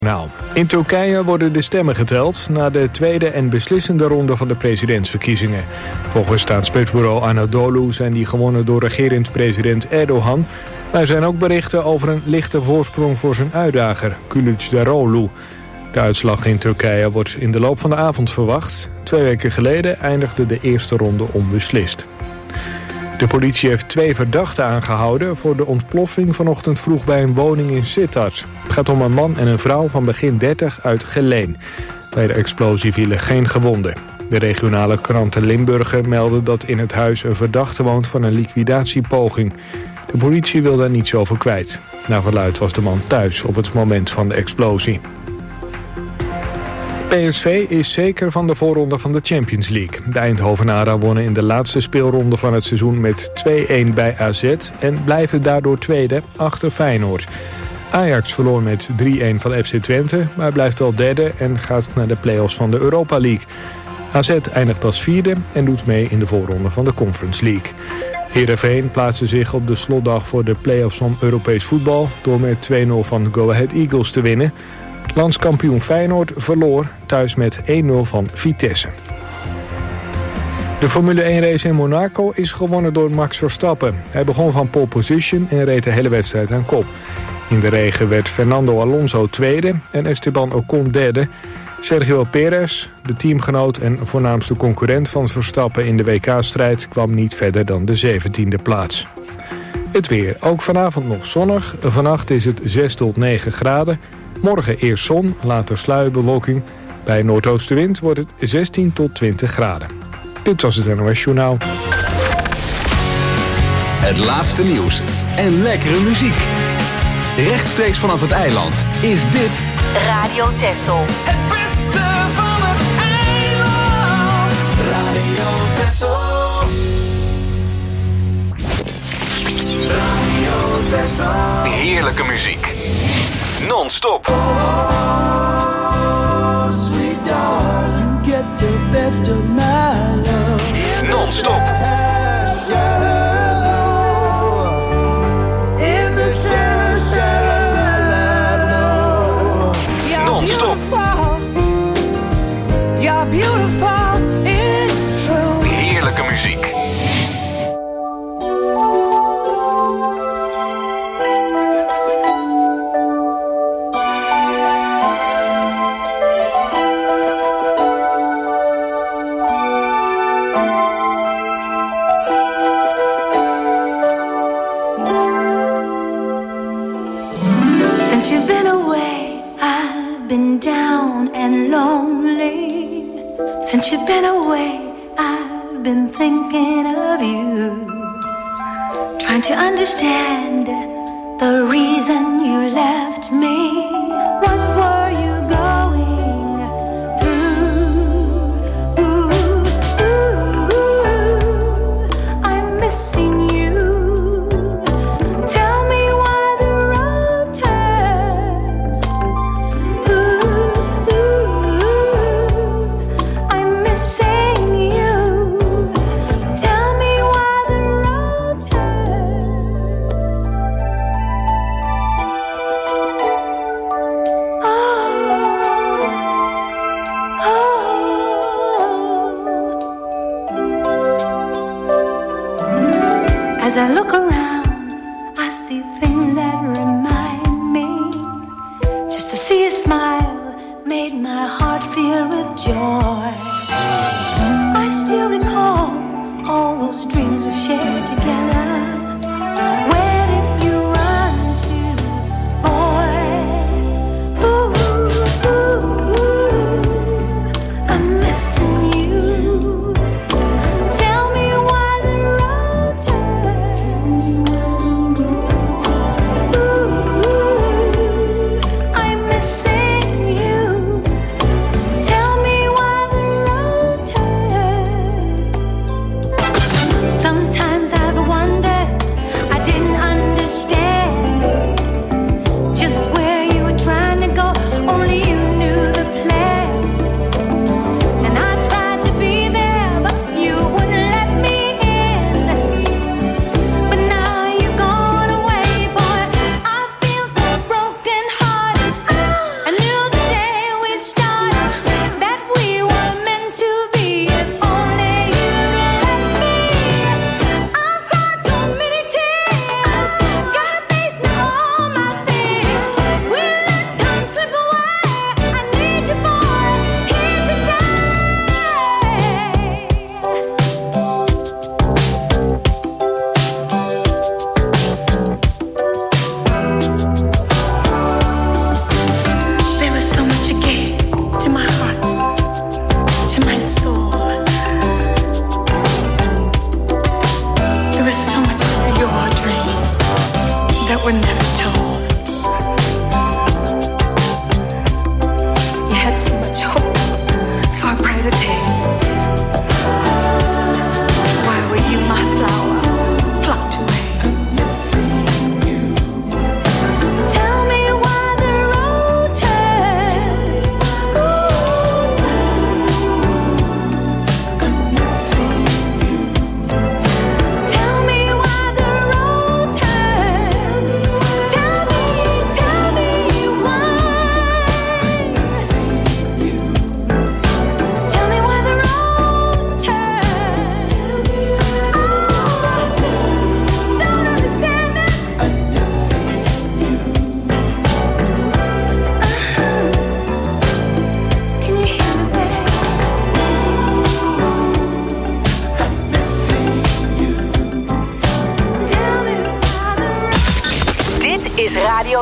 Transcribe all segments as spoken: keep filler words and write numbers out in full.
Nou, in Turkije worden de stemmen geteld na de tweede en beslissende ronde van de presidentsverkiezingen. Volgens staatspersbureau Anadolu zijn die gewonnen door regerend president Erdogan. Maar er zijn ook berichten over een lichte voorsprong voor zijn uitdager, Kılıçdaroğlu. De uitslag in Turkije wordt in de loop van de avond verwacht. Twee weken geleden eindigde de eerste ronde onbeslist. De politie heeft twee verdachten aangehouden voor de ontploffing vanochtend vroeg bij een woning in Sittard. Het gaat om een man en een vrouw van begin dertig uit Geleen. Bij de explosie vielen geen gewonden. De regionale kranten Limburger melden dat in het huis een verdachte woont van een liquidatiepoging. De politie wil daar niets over kwijt. Naar verluidt was de man thuis op het moment van de explosie. P S V is zeker van de voorronde van de Champions League. De Eindhovenaren wonnen in de laatste speelronde van het seizoen met twee-een bij A Z... en blijven daardoor tweede achter Feyenoord. Ajax verloor met drie-een van F C Twente, maar blijft wel derde en gaat naar de play-offs van de Europa League. A Z eindigt als vierde en doet mee in de voorronde van de Conference League. Heerenveen plaatste zich op de slotdag voor de play-offs van Europees voetbal door met twee-nul van Go Ahead Eagles te winnen. Landskampioen Feyenoord verloor thuis met één-nul van Vitesse. De Formule één race in Monaco is gewonnen door Max Verstappen. Hij begon van pole position en reed de hele wedstrijd aan kop. In de regen werd Fernando Alonso tweede en Esteban Ocon derde. Sergio Perez, de teamgenoot en voornaamste concurrent van Verstappen in de W K-strijd... kwam niet verder dan de zeventiende plaats. Het weer. Ook vanavond nog zonnig. Vannacht is het zes tot negen graden. Morgen eerst zon, later sluierbewolking. Bij noordoostenwind wordt het zestien tot twintig graden. Dit was het N O S Journaal. Het laatste nieuws en lekkere muziek. Rechtstreeks vanaf het eiland is dit Radio Texel. Het beste van het eiland. Radio Texel. Radio Texel. heerlijke muziek. Non-stop. Oh, sweet darling, you get the best of my love. Non-stop. In the sunshine, non-stop. You're beautiful, it's true. Heerlijke muziek. Since you've been away, I've been thinking of you, trying to understand the reason you left me. What were you going through? Ooh, ooh, ooh, I'm missing you. Tell me why the road turns. Ooh, ooh, I'm missing you. Tell me why the road turns. Oh, oh. As I look around, I see things that remind me. Just to see a smile made my heart feel with joy. I still recall all those dreams we shared together. Where did you run to, boy? Ooh, ooh, ooh, I'm missing you. Tell me why the road turns. Ooh, I'm missing you. Tell me why the road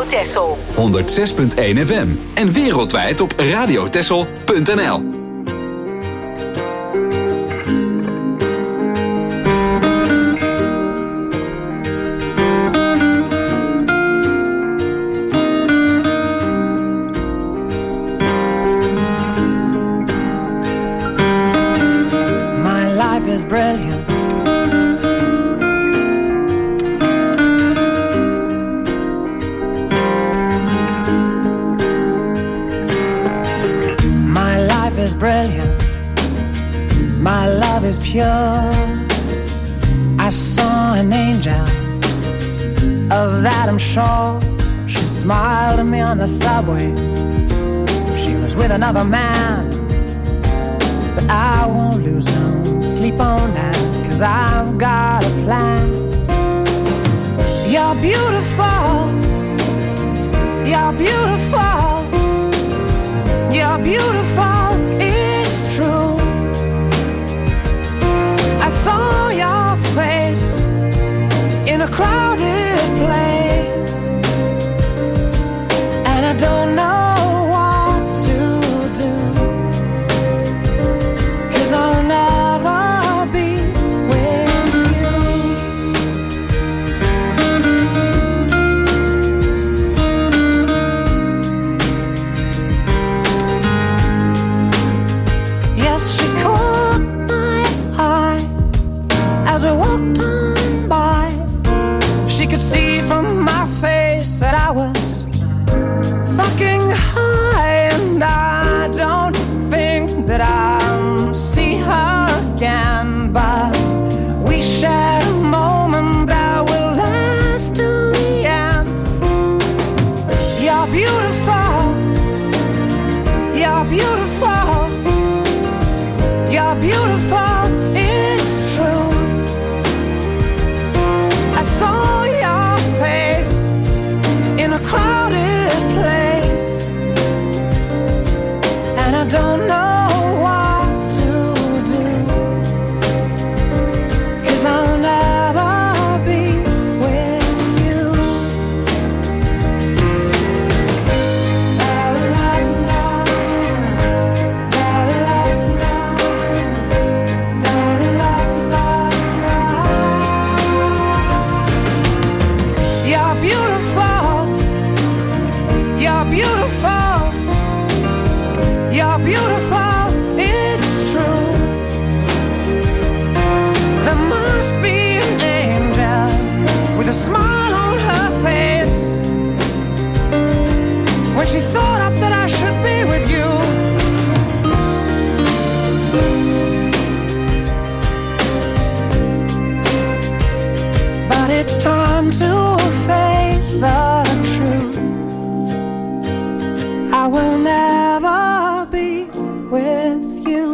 Texel. honderdzes punt één F M. En wereldwijd op radiotexel punt n l. My life is brilliant. Is brilliant. My love is pure. I saw an angel, of that I'm sure. She smiled at me on the subway. She was with another man, but I won't lose no sleep on that, 'cause I've got a plan. You're beautiful. You're beautiful. You're beautiful, it's true. I saw your face in a crowded place, and I don't know what to do, 'cause I'll never be with you. Yes, she caught my eye as I walked on by. She could see from my face that I was fucking high, and I don't think that I'll see her again, but we shared a moment that will last till the end. You're beautiful. You're beautiful. You're beautiful, it's true. I saw your face in a crowded place, and I don't know what to do, 'cause I'll never be with you. La, la, la. La, la, la. You're beautiful. You're beautiful. You're beautiful. It's true. There must be an angel with a smile on her face when she thought up that I should be with you. But it's time to face the truth. I will never be with you.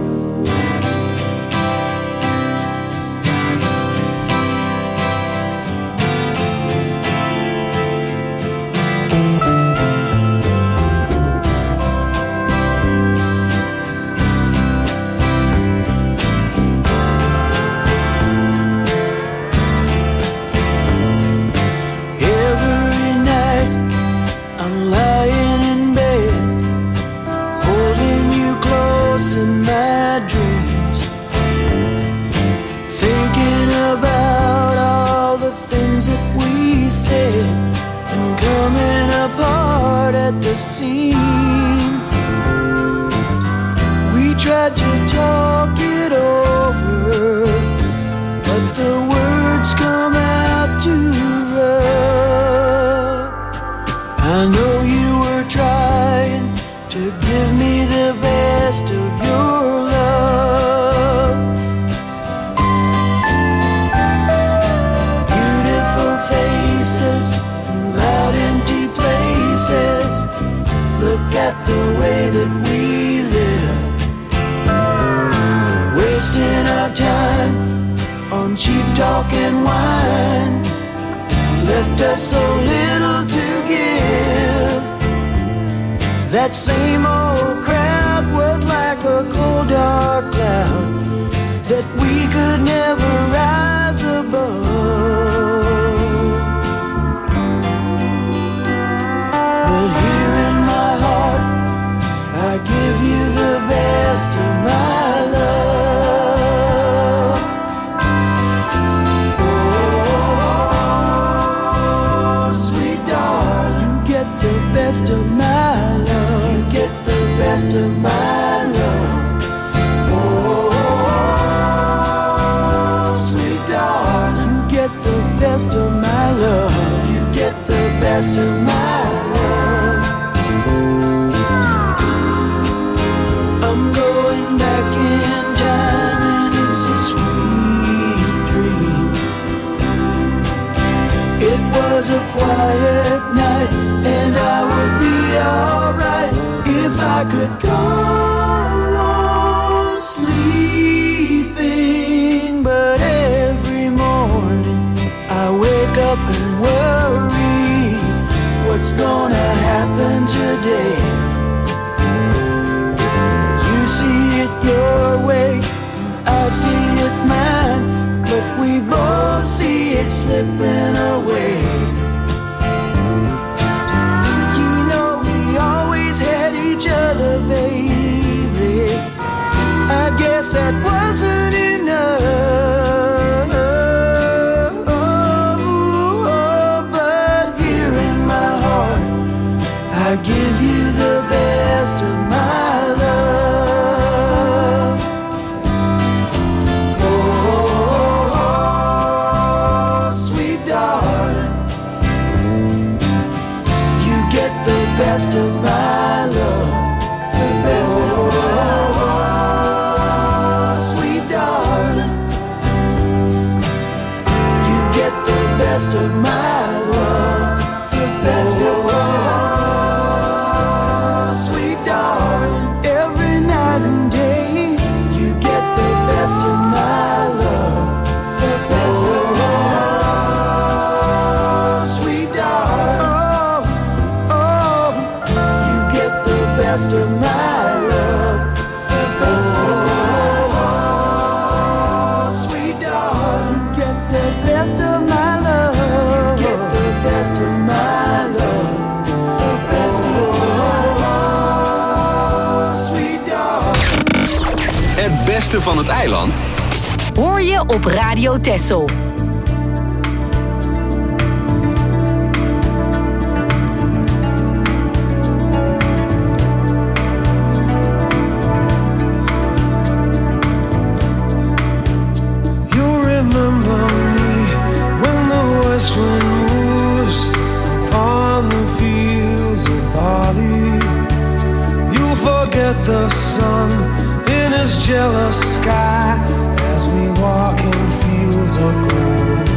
Every night I'm lying in bed, holding you close in my dreams, thinking about all the things that we said and coming apart at the seams. We tried to talk it over, but the words come out too rough. I know you were trying to give me the best of your love. Beautiful faces and loud empty places. Look at the way that we live, wasting our time on cheap talk and wine. Left us so little to give. That same old crowd was like a cold dark cloud that we could never rise above. of my love. Oh, sweet darling, you get the best of my love. You get the best of my love. I'm going back in time and it's a sweet dream. It was a quiet night and I would be alright if I could go on sleeping. But every morning I wake up and worry, what's gonna happen today? You see it your way, I see it mine, but we both see it slipping away. You know we always had each other, baby. I guess that wasn't enough. But here in my heart, I give you the best of my love. Oh, sweet darling, you get the best of my love. The best of my love. Sweet darling, you get the best of my love. The best of my love. Sweet darling, every night and day, you get the best of my love. The best of my love. Sweet darling, oh, oh, you get the best of my love. The best of my love. Sweet darling, get the best of my love. You get the best of my love. The best of my love. Sweet darling. Het beste van het eiland Hoor je op Radio Texel. You'll remember me when the west wind moves upon the fields of barley. You'll forget the sun in his jealous sky as we walk in fields of gold.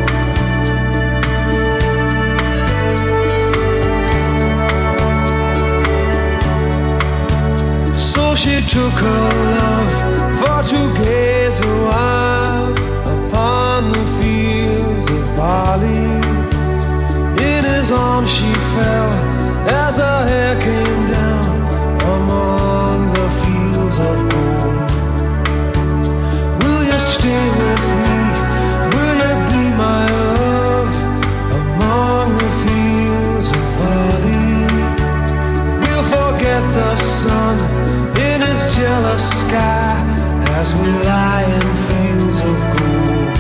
So she took her love for to gaze a while upon the fields of barley. In his arms she fell as her hair came down among the fields of gold. Will you stay with me? Will you be my love among the fields of barley? We'll forget the sun in his jealous sky as we lie in fields of gold.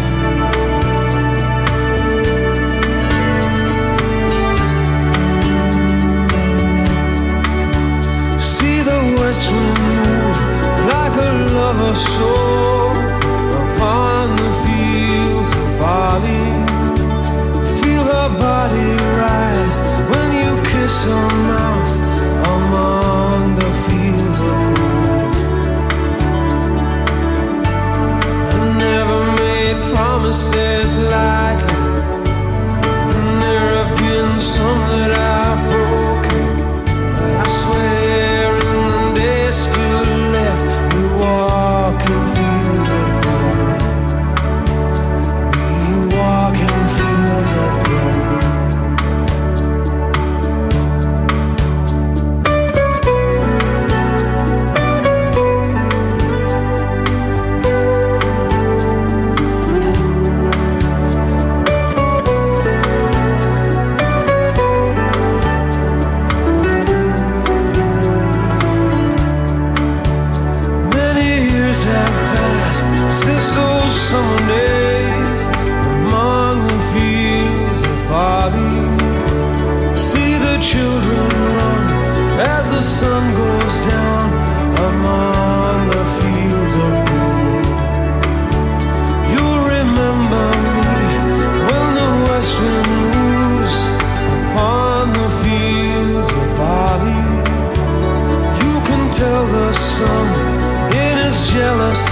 See the west wind move like a lover's soul upon the fields of barley. Feel her body rise when you kiss her mouth among the fields of gold. I never made promises lightly, and there have been some that I've broken. But I swear in the days still left, we walk in fields of gold. We walk in fields of gold. Since those summer days among the fields of barley, see the children run as the sun goes down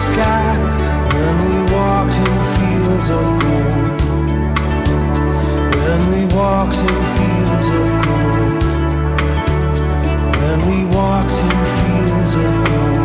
sky when we walked in fields of gold. When we walked in fields of gold. When we walked in fields of gold.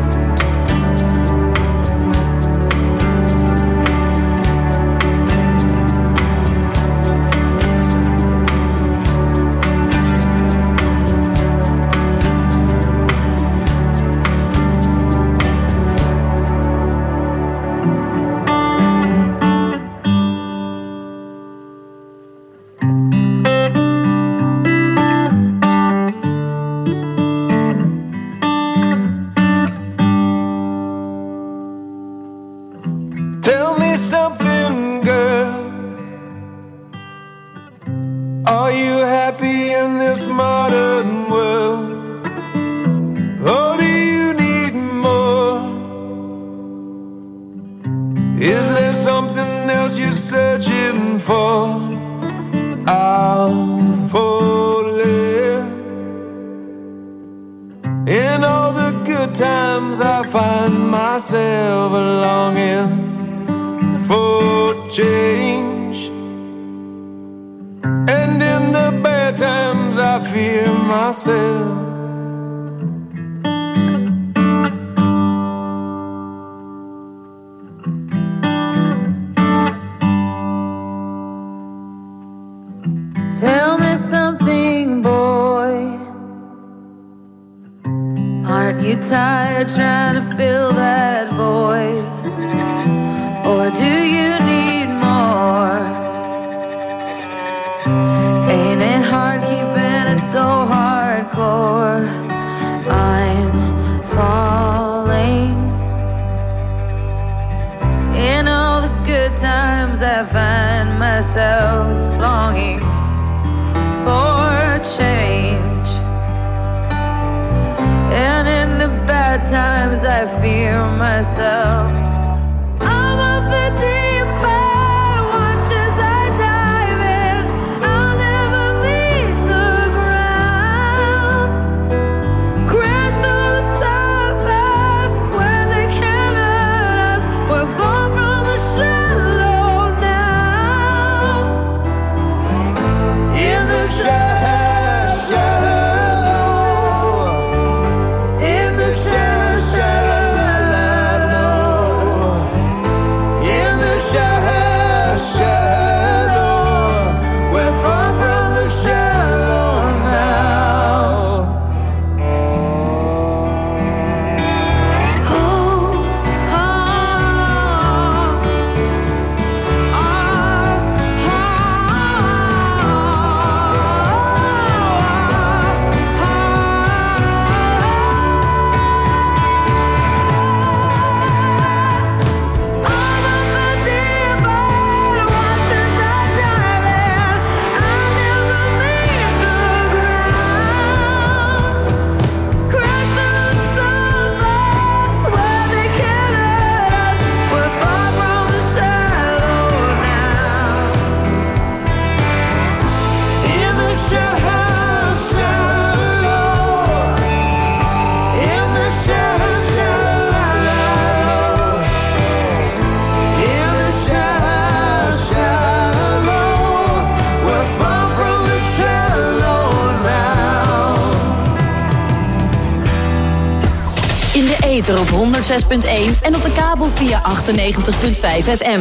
Op honderdzes punt één en op de kabel via achtennegentig punt vijf F M.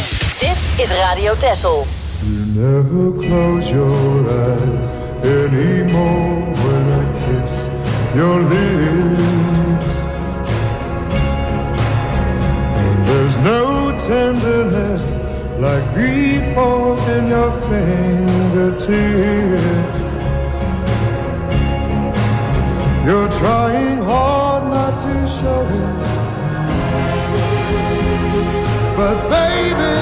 Dit is Radio Texel. You never close your eyes anymore when I kiss your lips. And there's no tenderness like before in your fingertips. You're trying hard not to show it, but baby,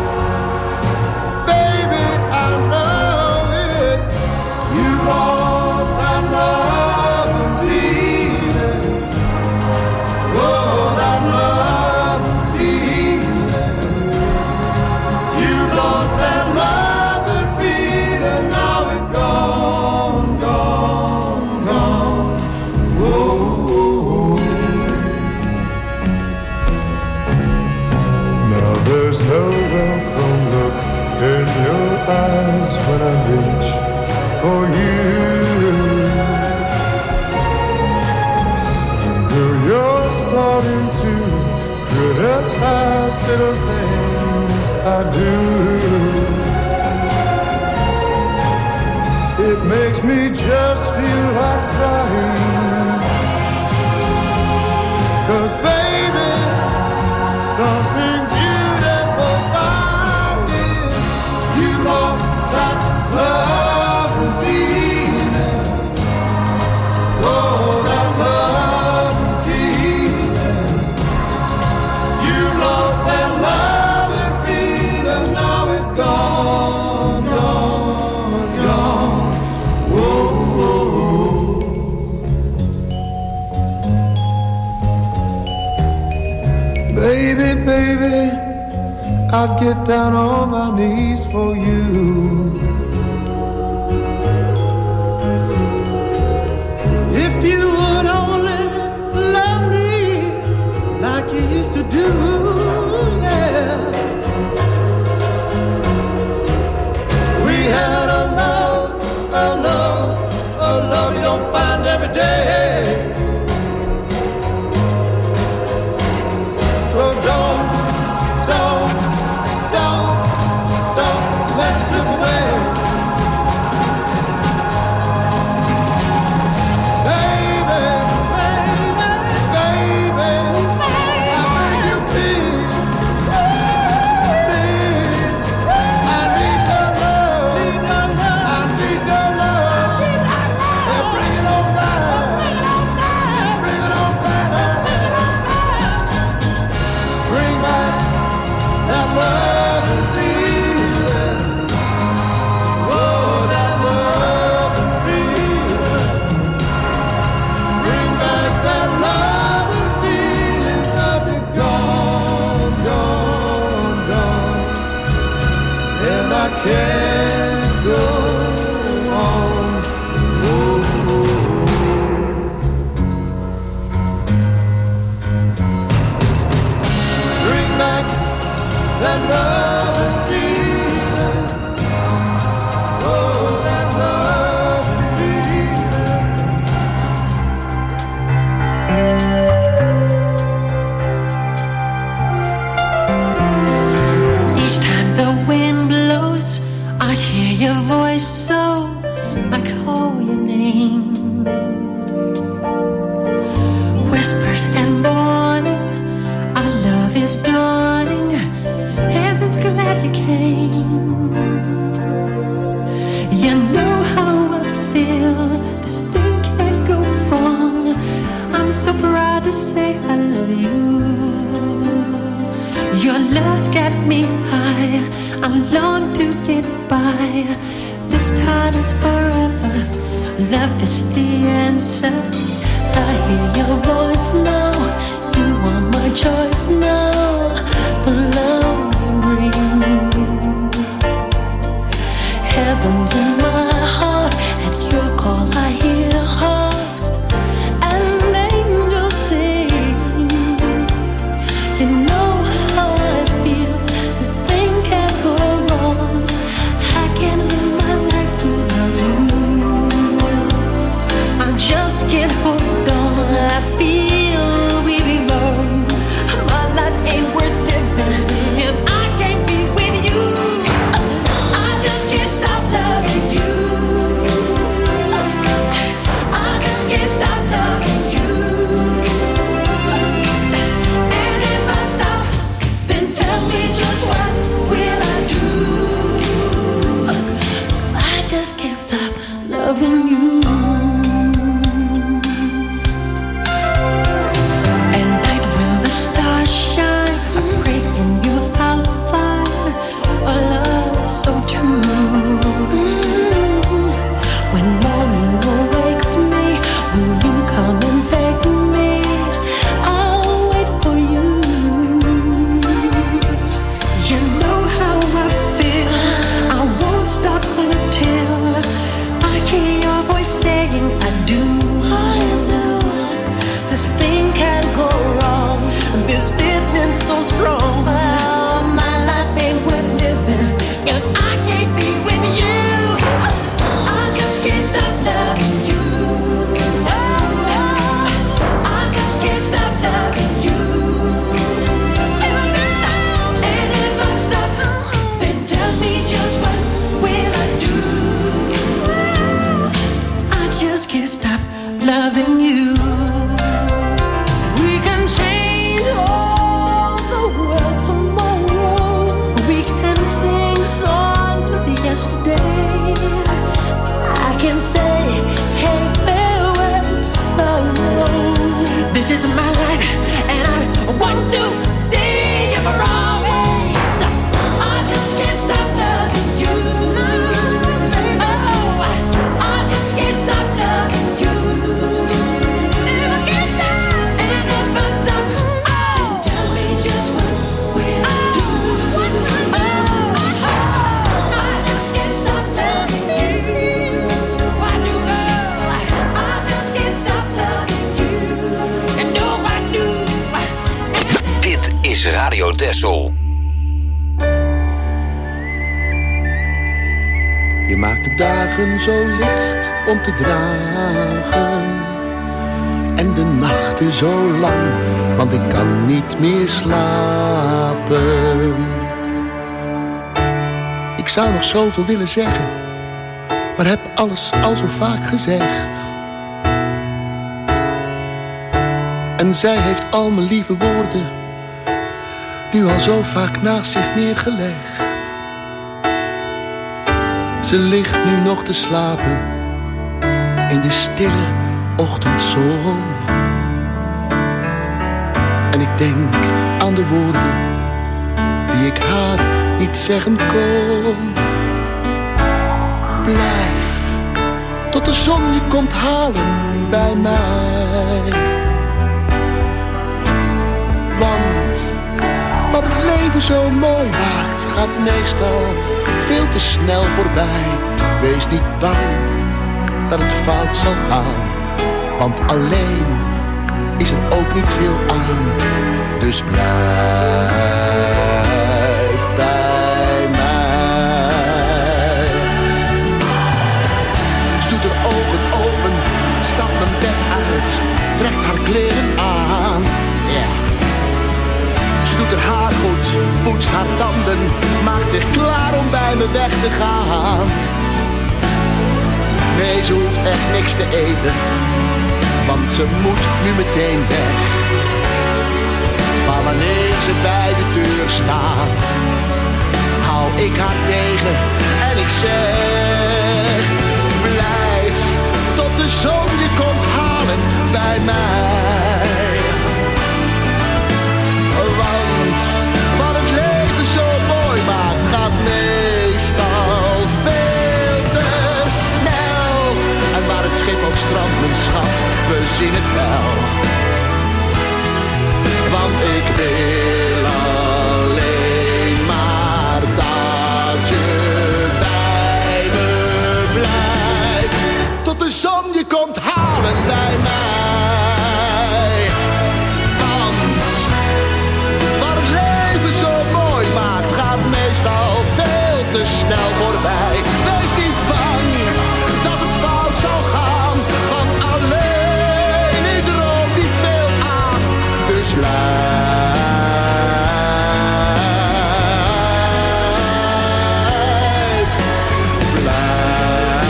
baby, I know it. You lost that love and feeling. Oh, that love and feeling. You lost that love and feeling. Now it's gone, gone, gone. Whoa. starting to criticize little things I do. It makes me just feel like crying. 'Cause baby, something beautiful about it. You lost that love and feeling. Oh, that love and feeling. You lost that love and feeling. Now it's gone, gone, gone. Whoa, whoa. Baby, baby, I'd get down on my knees for you. If you would only love me like you used to do, yeah. We had a love, a love, a love you don't find every day. So don't, don't, don't, don't let it slip away. Baby, baby, baby, I beg you please, please, I need your love, I need your love, and bring it on back, bring it on back, bring back that love and feeling, oh, that love and feeling. Bring back that love and feeling, 'cause it's gone, gone, gone. And I can't go on. Oh, oh. Bring back that love and feeling. Oh, that love and feeling. Each time the wind blows, I hear your voice, so I call your name. Whispers and warning, our love is dawning. Heaven's glad you came. You know how I feel, this thing can't go wrong. I'm so proud to say I love you. Your love's got me high, I long to get by. This time is forever, love is the answer. I hear your voice now, you are my choice now. The love you bring, heaven's in my heart. At your call I hear harps and angels sing. You know how I feel, this thing can't go wrong. I can't live my life without you. I just can't hold on, I feel This is my life, and I want to see you for always. I just can't stop loving you. Oh, I just can't stop loving you. And I can't stop, and I never stop. Oh, tell me just what we'll do. Oh, I just can't stop loving you. I do, girl. I just can't stop loving you. And no, I do. Dit is Radio Texel. Je maakt de dagen zo licht om te dragen en de nachten zo lang, want ik kan niet meer slapen. Ik zou nog zoveel willen zeggen, maar heb alles al zo vaak gezegd. En zij heeft al mijn lieve woorden nu al zo vaak naast zich neergelegd. Ze ligt nu nog te slapen in de stille ochtendzon. En ik denk aan de woorden die ik haar niet zeggen kon. Blijf tot de zon je komt halen bij mij. Want wat het leven zo mooi maakt, gaat meestal veel te snel voorbij. Wees niet bang dat het fout zal gaan, want alleen is er ook niet veel aan. Dus blijf bij mij. Ze doet haar ogen open, stapt mijn bed uit, trekt haar kleren aan. Yeah. Ze doet haar haar goed, poetst haar tanden, maakt zich klaar om bij me weg te gaan. Nee, ze hoeft echt niks te eten, want ze moet nu meteen weg. Maar wanneer ze bij de deur staat, hou ik haar tegen en ik zeg: blijf tot de zon je komt halen bij mij. Want wat het leven zo mooi maakt, gaat meestal veel te snel. En waar het schip ook strandt, mijn schat, we zien het wel. Want ik wil alleen maar dat je bij me blijft. Tot de zon je komt halen bij mij. Snel voorbij, wees niet bang dat het fout zal gaan, want alleen is er ook niet veel aan. Dus blijf, blijf,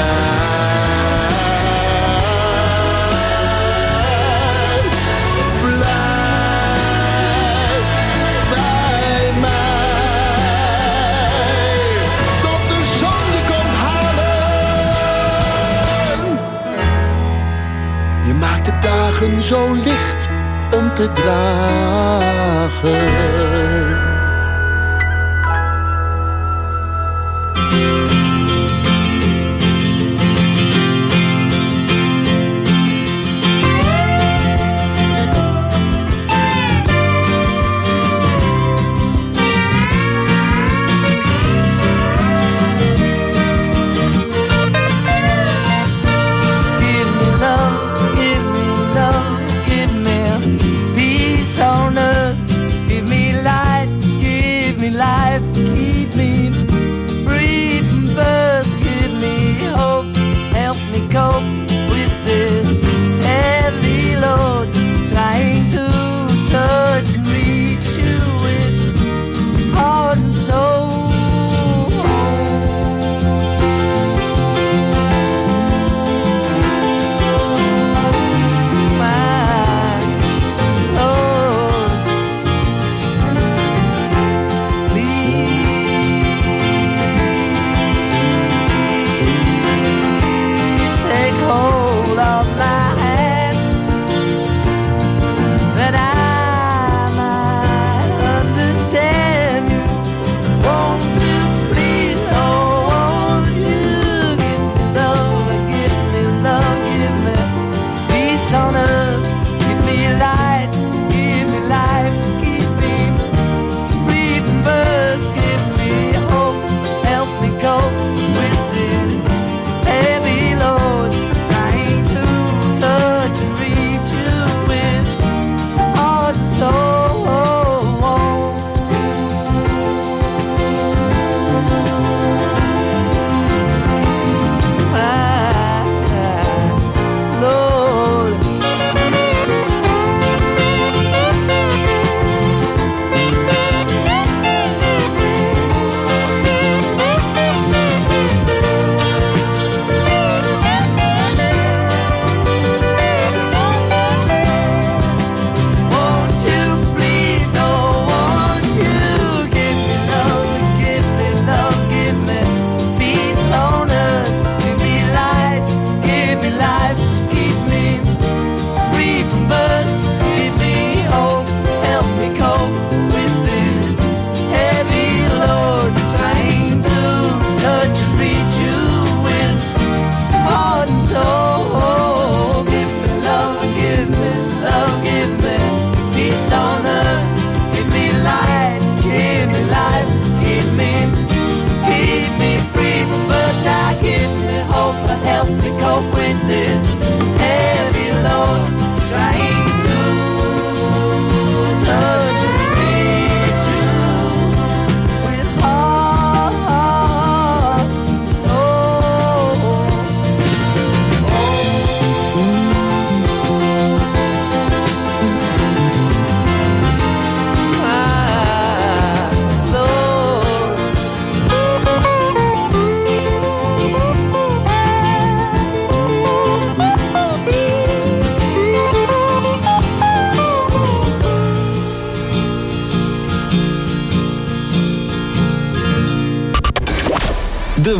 blijf bij mij. Dagen zo licht om te dragen. Give me light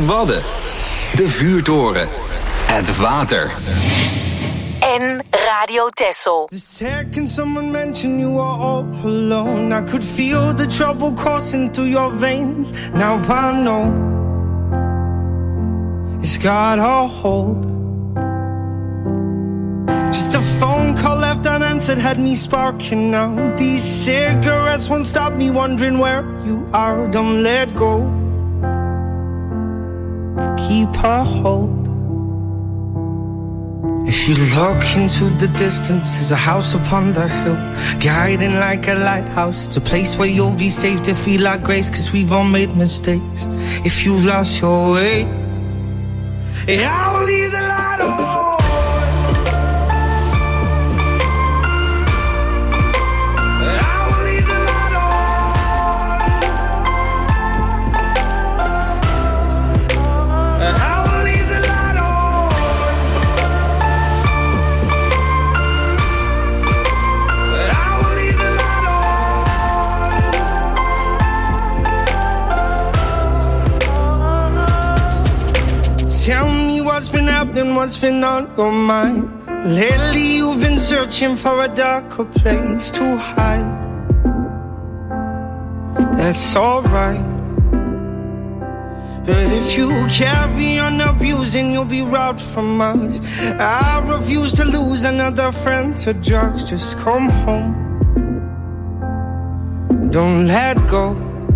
Wadden. De vuurtoren. Het water. En Radio Texel. The second someone mentioned you were all alone, I could feel the trouble coursing through your veins. Now I know it's got a hold. Just a phone call left unanswered had me sparking now. These cigarettes won't stop me wondering where you are. Don't let go. Keep a hold. If you look into the distance, there's a house upon the hill, guiding like a lighthouse. It's a place where you'll be safe to feel like grace, cause we've all made mistakes. If you've lost your way, yeah, I will leave the light on. Tell me what's been happening, what's been on your mind. Lately you've been searching for a darker place to hide. That's alright, but if you carry on abusing, you'll be robbed from us. I refuse to lose another friend to drugs. Just come home, don't let go.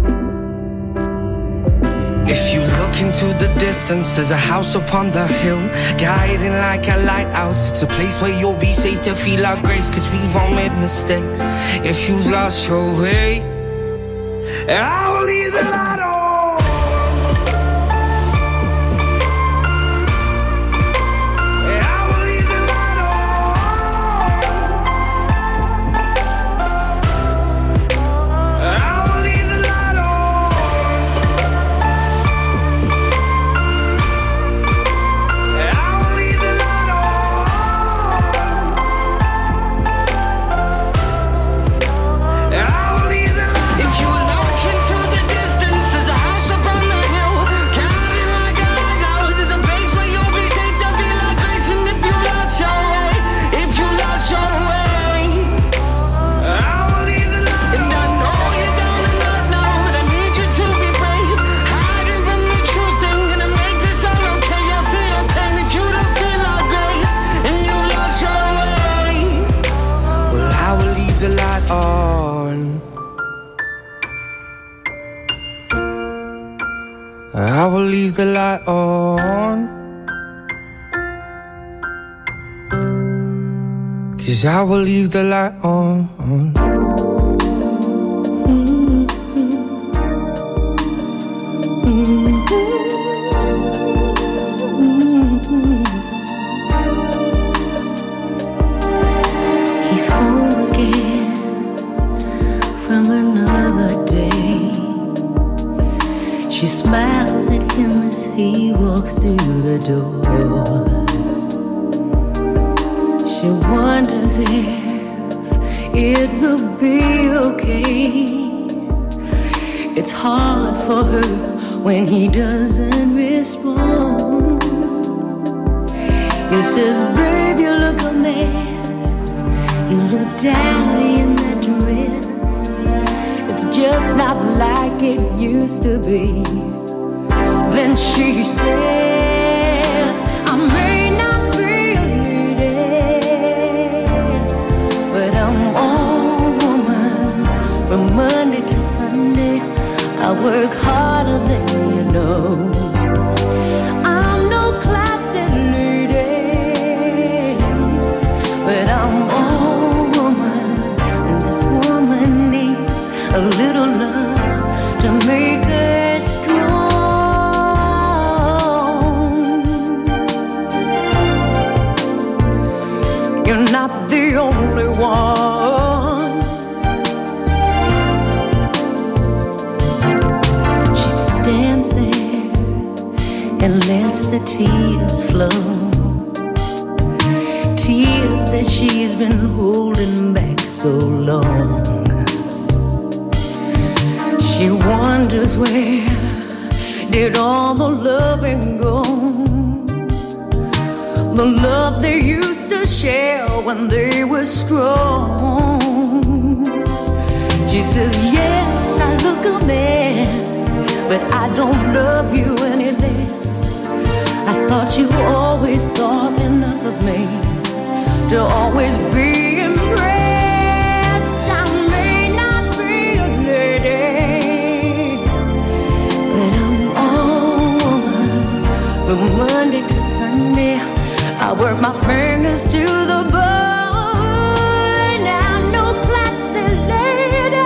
If you look into the distance, there's a house upon the hill, guiding like a lighthouse. It's a place where you'll be safe to feel our grace, cause we've all made mistakes. If you've lost your way, I will leave the light on. I will leave the light on, 'cause I will leave the light on. Mm-hmm. Mm-hmm. He's home again from another day. She smiles at him as he walks through the door. She wonders if it will be okay. It's hard for her when he doesn't respond. He says, babe, you look a mess. You look dowdy in that dress. It's just not like it used to be. Then she says, I may not be a lady, but I'm all woman. From Monday to Sunday, I work harder than you know. I'm no classy lady, but I'm all woman. And this woman needs a little love to make her strong. You're not the only one. She stands there and lets the tears flow, tears that she's been holding back so long. She wonders where did all the loving go? The love they used to share when they were strong. She says, yes, I look a mess, but I don't love you any less. I thought you always thought enough of me to always be impressed. I may not be a lady, but I'm all woman. From Monday to Sunday, I work my fingers to the bone. I'm no classy lady,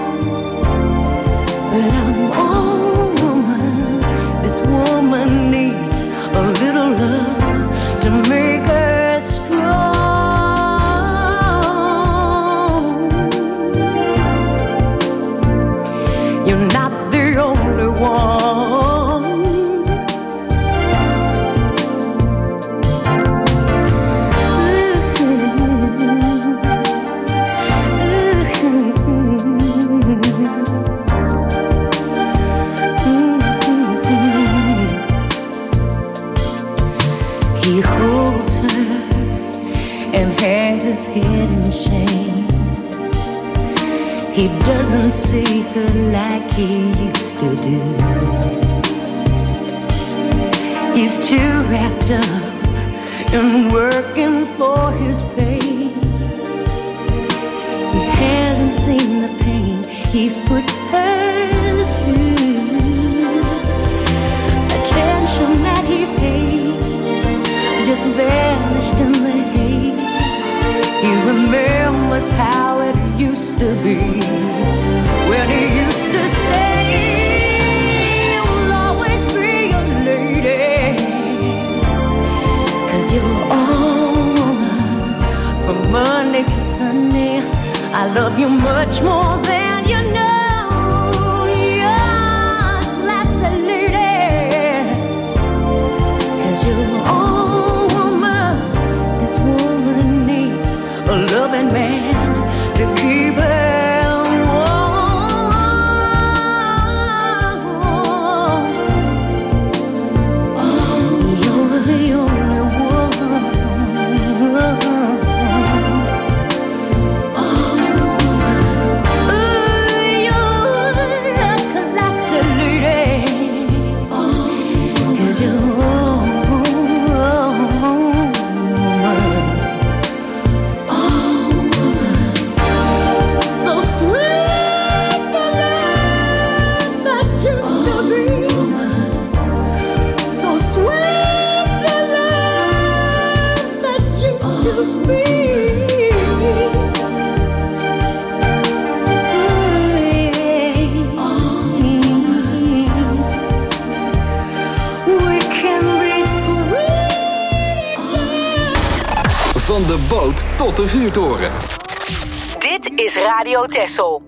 but I'm all woman. This woman needs a little love to make her strong. You're not the only one. His head in shame. He doesn't see her like he used to do. He's too wrapped up in working for his pay. He hasn't seen the pain he's put her through. Attention that he paid just vanished in the haze. He remembers how it used to be, when he used to say, you'll always be a lady, 'cause you're all woman. From Monday to Sunday, I love you much more than you know. You're a classy lady, 'cause you're all woman. This woman needs a loving man to keep her warm. Oh, you're the only one. Oh, you're a classy lady, 'cause you're Van de boot tot de vuurtoren. Dit is Radio Texel.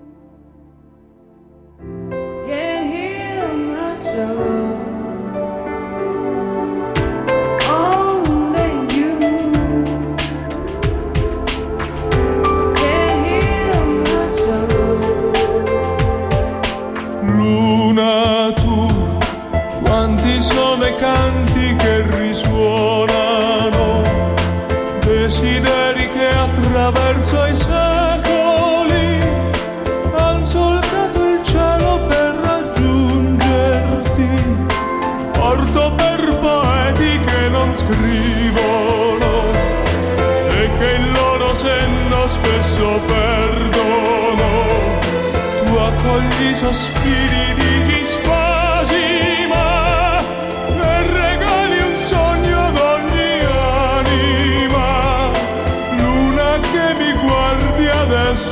Luna, tu, quanti sono i canti che risuonano, desideri che attraverso i secoli han solcato il cielo per raggiungerti. Porto per poeti che non scrivono e che il loro senno spesso perdono. Tu accogli i sospiri di chi spasima e regali un sogno ad ogni anima. Luna che mi guardi adesso,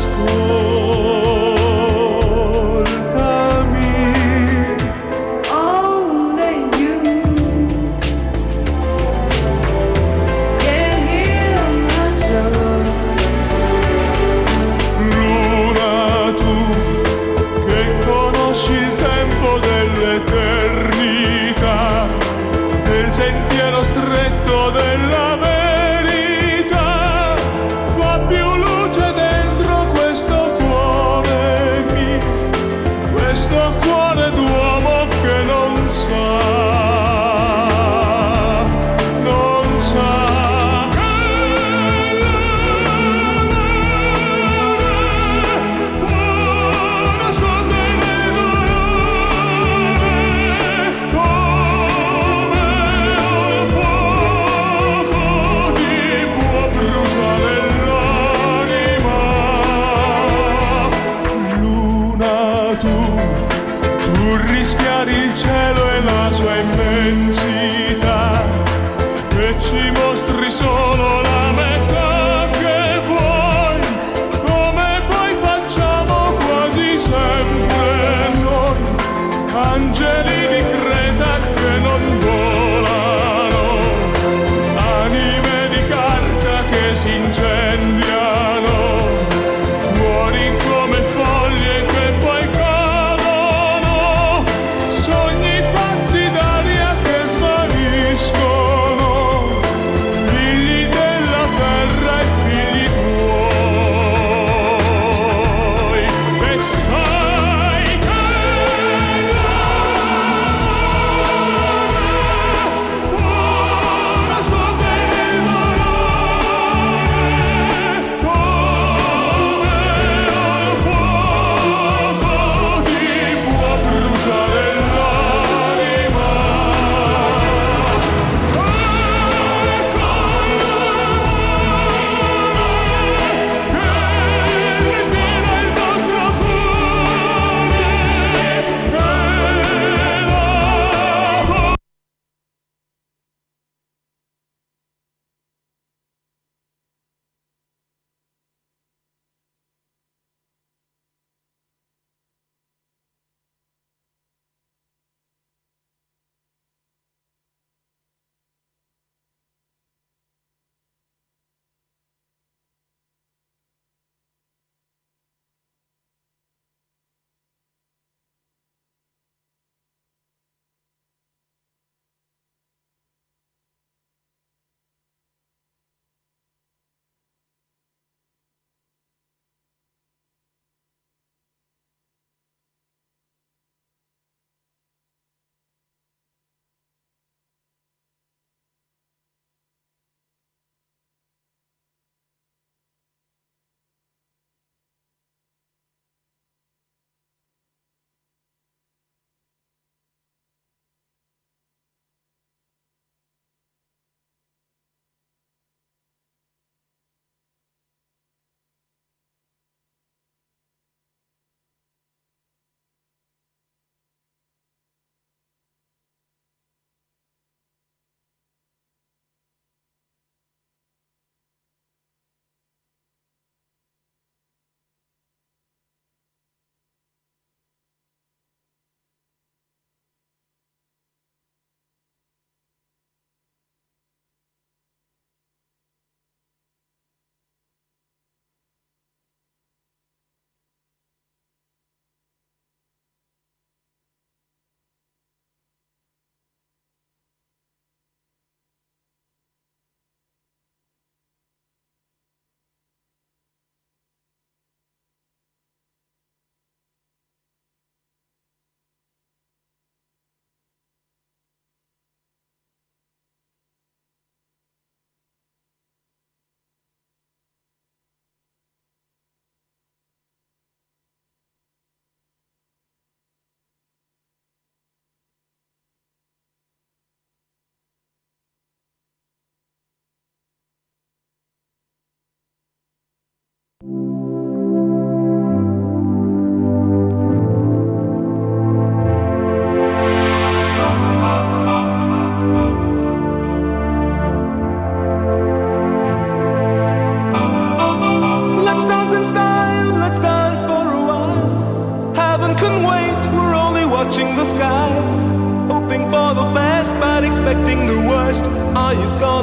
ascoltami. Only you can heal my soul. Luna, tu che conosci il tempo dell'eternità, nel sentiero stretto della verità, fa più luce dentro questo cuore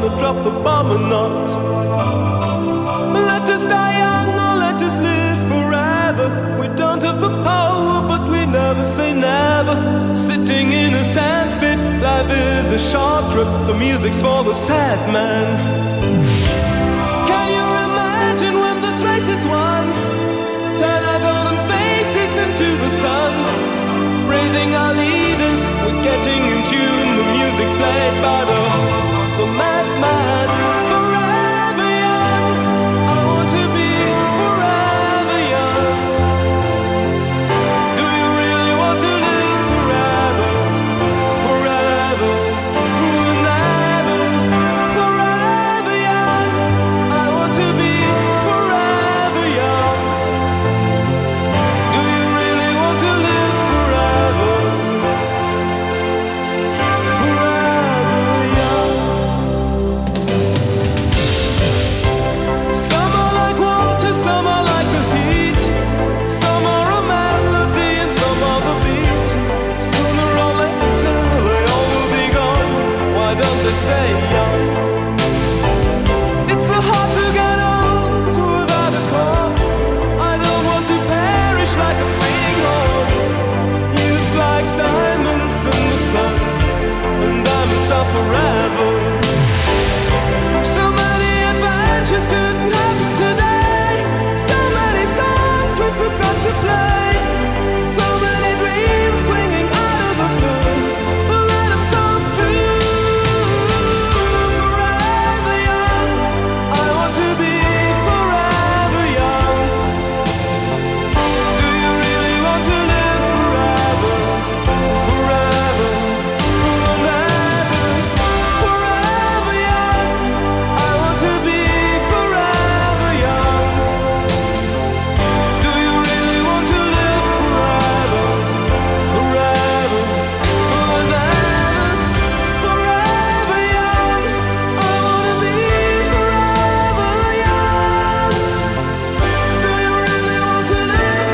gonna drop the bomb or not. Let us die young or let us live forever. We don't have the power, but we never say never. Sitting in a sandpit, life is a short trip. The music's for the sad man. Can you imagine when this race is won? Turn our golden faces into the sun. Praising our leaders, we're getting in tune. The music's played by the, the madman. Forever young, I want to be forever young. Do you really want to live forever? Forever, forever, forever young. I want to be forever young. Do you really want to live forever? Forever young. Some are like water, some are like the heat. Some are a melody and some are the beat. Sooner or later they all will be gone. Why don't they stay young? It's so hard to get old without a cause. I don't want to perish like a fleeing horse. Youth like diamonds in the sun, and diamonds are forever. So many adventures couldn't happen today. So many songs we forgot to play. So many dreams swinging out of the blue. But let them come true. Forever young, I want to be forever young. Do you really want to live forever? Forever, forever, forever young. I want to be forever young. Do you really want to live forever? Forever, forever, forever young. I want to be forever young. Do you really want to live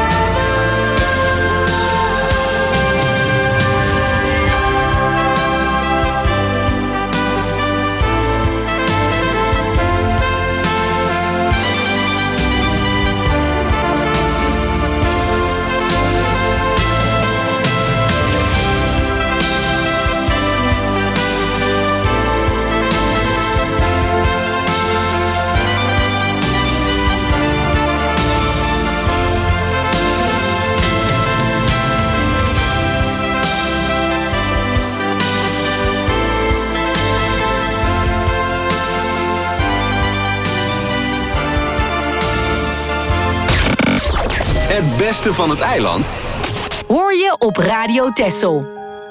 Het beste van het eiland Hoor je op Radio Texel.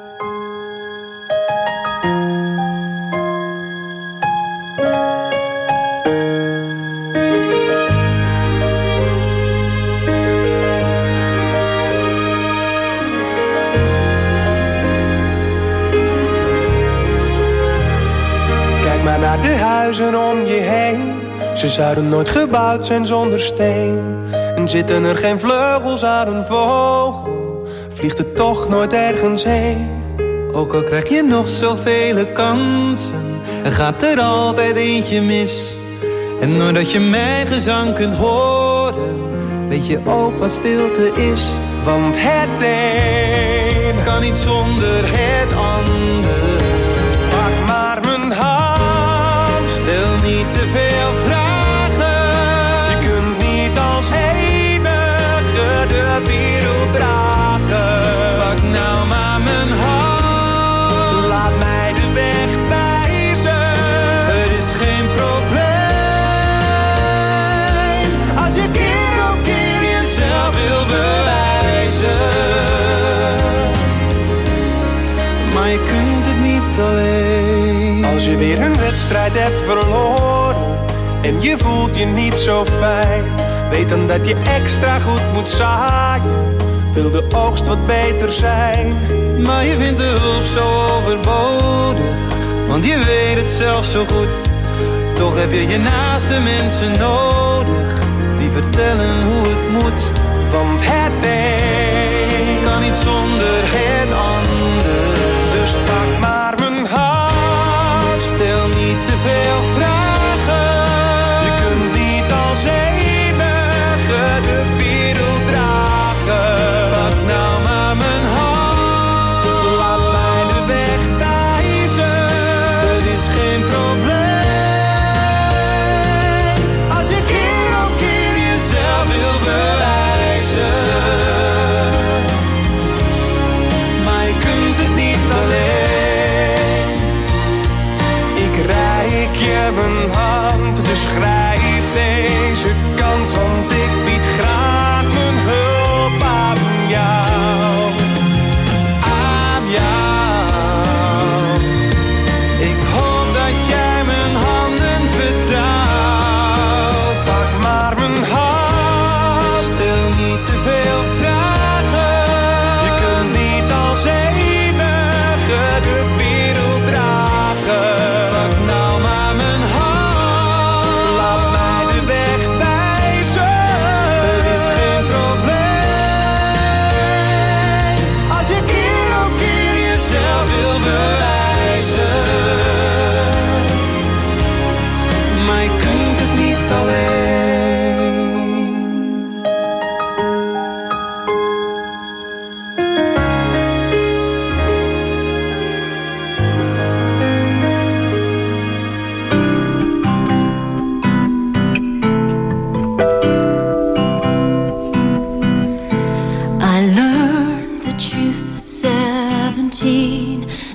Kijk maar naar de huizen om je heen. Ze zouden nooit gebouwd zijn zonder steen. En zitten er geen vleugels aan een vogel, vliegt het toch nooit ergens heen. Ook al krijg je nog zoveel kansen, er gaat er altijd eentje mis. En doordat je mijn gezang kunt horen, weet je ook wat stilte is. Want het een kan niet zonder het ander. Pak maar mijn hand, stel niet te veel vragen. Je kunt niet als enige de wereld dragen. Pak nou maar mijn hand, laat mij de weg wijzen. Er is geen probleem als je keer op keer jezelf wil bewijzen. Maar je kunt het niet alleen. Als je weer een wedstrijd hebt verloren en je voelt je niet zo fijn, weet dan dat je extra goed moet zaaien, wil de oogst wat beter zijn. Maar je vindt de hulp zo overbodig, want je weet het zelf zo goed. Toch heb je je naaste mensen nodig, die vertellen hoe het moet. Want het een kan niet zonder het ander. Dus pak maar mijn hand, stel niet te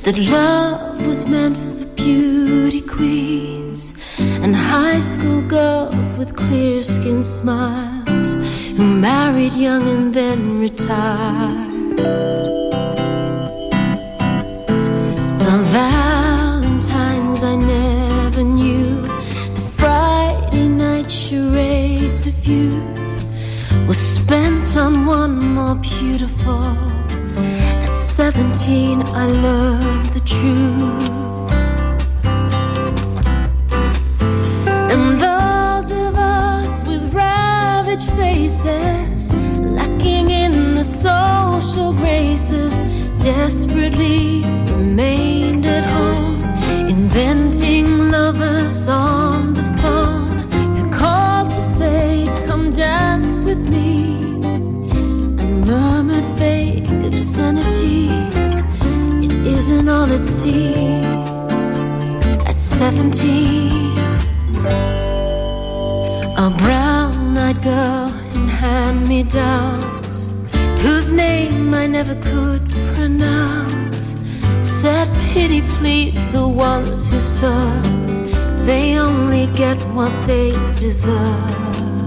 that love was meant for beauty queens and high school girls with clear skin smiles who married young and then retired. The Valentines I never knew, the Friday night charades of youth was spent on one more beautiful. At seventeen I learned the truth. And those of us with ravaged faces, lacking in the social graces, desperately remained at home, inventing lovers on the phone who called to say, come dance with me, and murmured vague obscenities. It isn't all it seems. At seventeen, a brown-eyed girl in hand-me-downs, whose name I never could pronounce, said pity please the ones who serve, they only get what they deserve.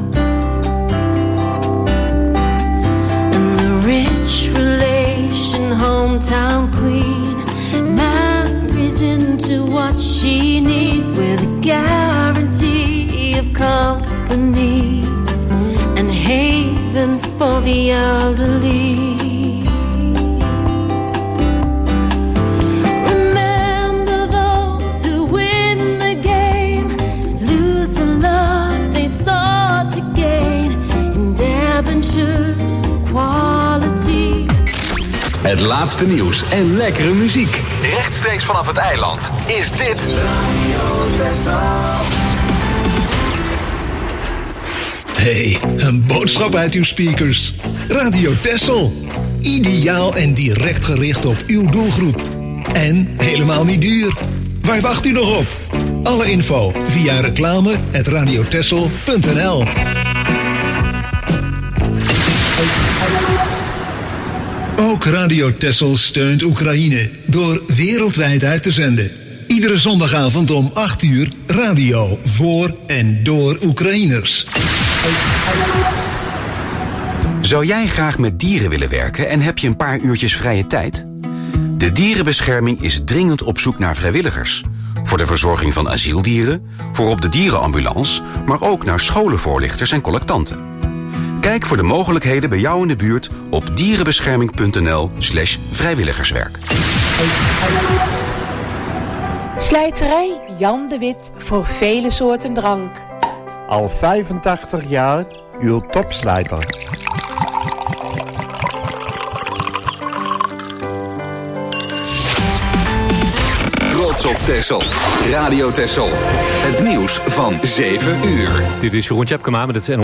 And the rich relation hometown queen marries into what she needs, with a guarantee of company and haven for the elderly. Remember those who win the game, lose the love they sought to gain, in debentures of quality. Het laatste nieuws en lekkere muziek. Rechtstreeks vanaf het eiland is dit Radio Texel. Hey, een boodschap uit uw speakers. Radio Texel. Ideaal en direct gericht op uw doelgroep. En helemaal niet duur. Waar wacht u nog op? Alle info via reclame at radiotexel punt n l. Ook Radio Texel steunt Oekraïne door wereldwijd uit te zenden. Iedere zondagavond om acht uur radio voor en door Oekraïners. Zou jij graag met dieren willen werken en heb je een paar uurtjes vrije tijd? De dierenbescherming is dringend op zoek naar vrijwilligers. Voor de verzorging van asieldieren, voor op de dierenambulance, maar ook naar scholenvoorlichters en collectanten. Kijk voor de mogelijkheden bij jou in de buurt op dierenbescherming punt n l slash vrijwilligerswerk. Slijterij Jan de Wit voor vele soorten drank. Al vijfentachtig jaar uw topslijter. Trots op Texel. Radio Texel. Het nieuws van zeven uur. Dit is Jeroen Tjepkema met het